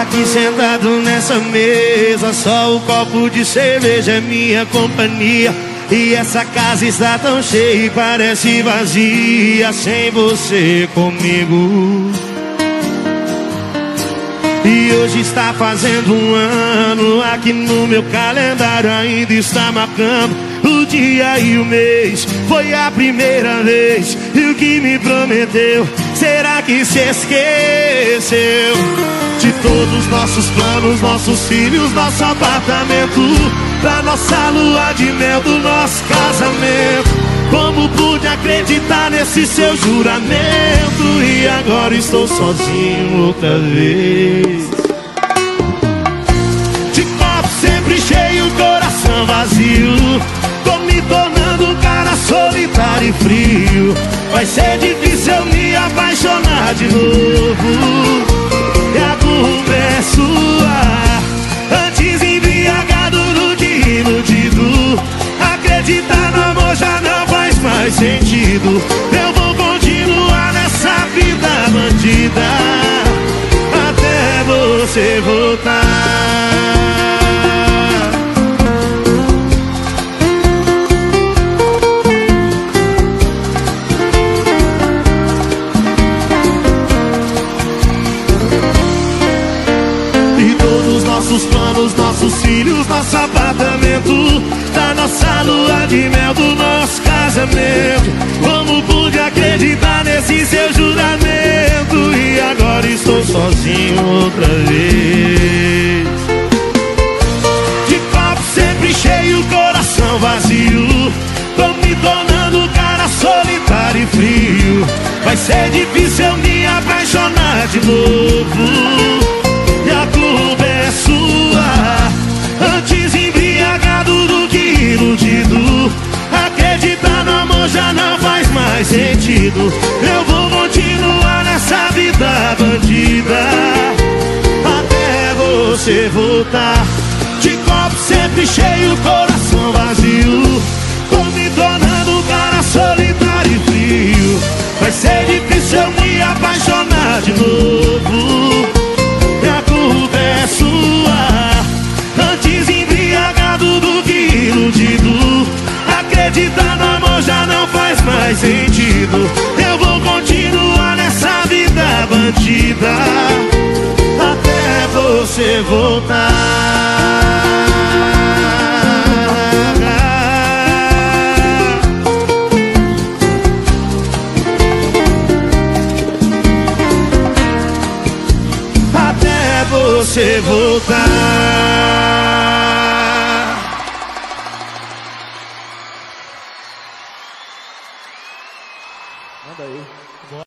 aqui sentado nessa mesa, só o copo de cerveja é minha companhia. E essa casa está tão cheia e parece vazia sem você comigo. E hoje está fazendo um ano, aqui no meu calendário ainda está marcando o dia e o mês. Foi a primeira vez, e o que me prometeu, será que se esqueceu? De todos os nossos planos, nossos filhos, nosso apartamento, da nossa lua de mel, do nosso casamento. Como pude acreditar nesse seu juramento? E agora estou sozinho outra vez. De copo sempre cheio, coração vazio, tô me tornando um cara solitário e frio. Vai ser difícil eu me apaixonar de novo. E a culpa é sua, antes embriagado do que iludido. Acreditar no amor já não faz mais sentido. Eu vou continuar nessa vida bandida até você voltar. E todos os nossos planos, nossos filhos, nosso apartamento, da nossa lua de mel, do nosso casamento. Como pude acreditar nesse seu juramento? E agora estou sozinho outra vez. De copo sempre cheio, coração vazio, tô me tornando um cara solitário e frio. Vai ser difícil eu me apaixonar de novo. E a culpa é sua, antes embriagado do que iludido. Acreditar no amor já não faz mais sentido. Eu vou continuar nessa vida bandida até você voltar. De copo sempre cheio, coração vazio, tô me tornando um cara solitário e frio. Vai ser difícil eu me apaixonar de novo. E a culpa é sua, antes embriagado do que iludido. Acreditar no amor já não faz mais sentido. Eu vou continuar nessa vida bandida até você voltar. Até você voltar. Manda aí.